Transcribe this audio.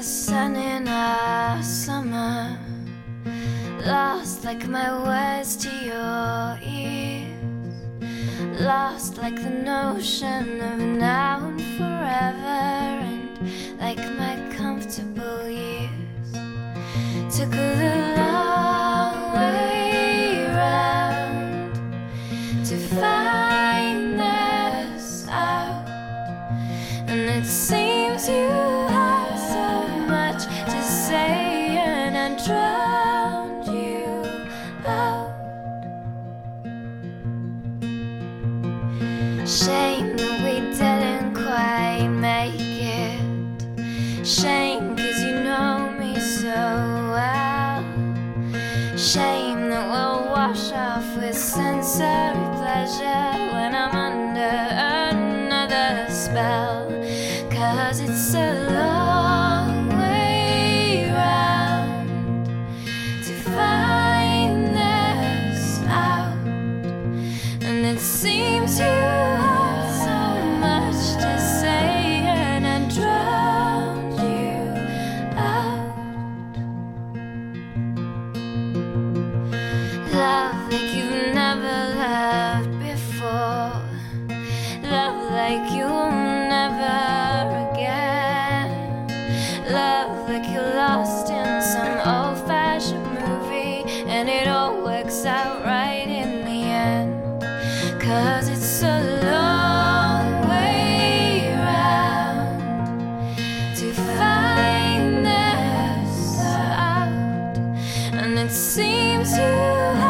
the sun in our summer, lost like my words to your ears, lost like the notion of now and forever, and like my comfortable years. Took the long way round to find this out, and it seems you have so much to say, and I drowned you out. Shame that we didn't quite make it. Shame 'cause you know me so well. Shame that we'll wash off with sensory pleasure when I'm under another spell. 'Cause it's a long way round to find this out, and it seems you have so much to say, and I drowned you out. Love like you've never loved before, love like you'll never again, love like you're lost in some old-fashioned movie, and it all works out right in the end. 'Cause it's a long way round to find this out, and it seems you